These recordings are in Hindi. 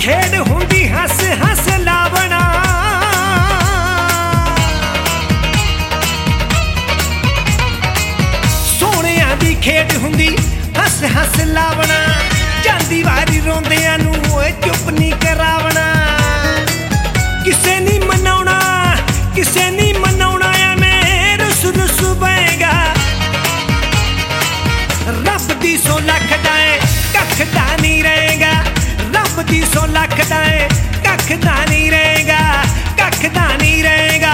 खेड हुंदी हस हस लावना। सोहणिया दी खेड हुंदी हस हस लावना। जांदी वारी रोंदियां नूं ओए चुप नहीं करावना। किसे नहीं मनाउणा किसे नहीं मनाउणा एवें रुस रुस बहेगा। रब दी 100 लख दाए कख दा नहीं रहेगा। रब दी 100 लख दाए कख दा नहीं रहेगा। कख दा नहीं रहेगा।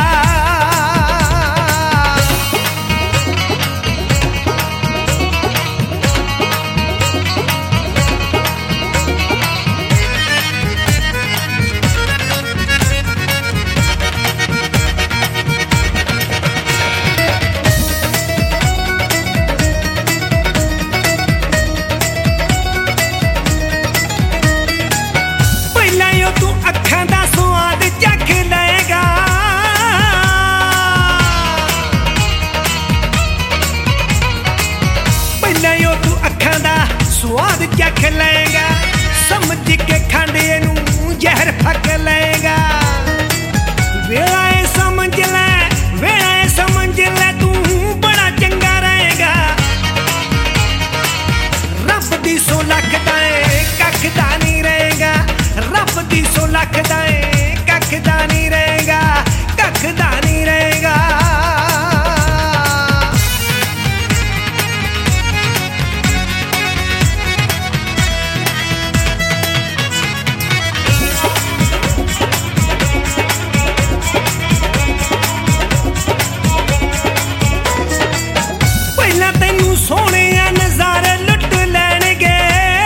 तू अखां दा स्वाद चख लेगा। पहले तू अखां दा स्वाद चख लेगा। समझ के खंड नूं जहर फक लेगा। वेला समझ ले वेला समझ ले तू बड़ा चंगा रहेगा। रब दी 100 लख दाए कख दा नहीं रहेगा। रब दी 100 लख दाए कख दा नहीं रहेगा। कख दा नहीं रहेगा। पहला तैनू सोहणे नज़ारे लुट लैणगे।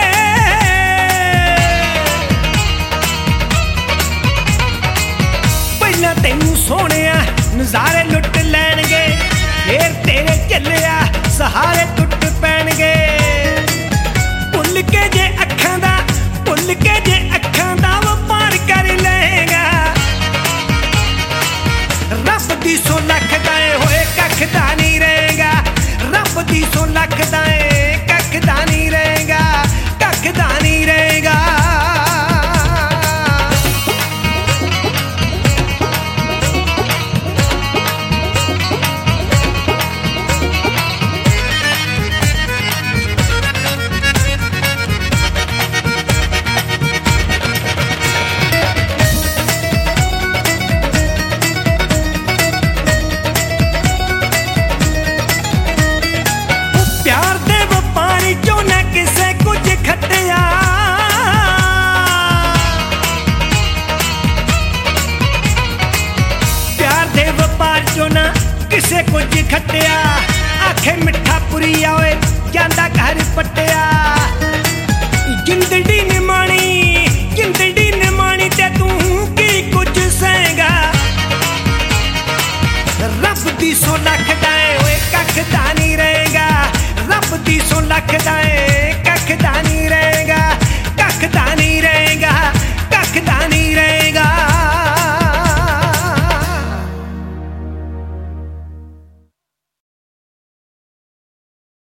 पहला तैनू सोहणे नज़ारे लुट लैणगे। फिर तेरे झल्लिया सहारे टुट पैणगे। भुल के जे अखां दा भुल के जे अखां दा वपार कर लेगा। रब दी 100 लख दाए होए कख दा नहीं रहेगा। रब दी 100 लख दाए कख दा नहीं रहेगा। कख दा नहीं रहेगा। प्यार दे व्यापारी चो ना किसे कुछ खटिया। प्यार दे व्यापार चो ना किसे कुछ खटिया। आखे मिठा पुरी आए जांदा घर पटिया। जिंदड़ी निमाणी ते तू की कुछ सहेगा। रब दी 100 लख दाए ओए कख दा नहीं रहेगा। रब दी 100 लख दाए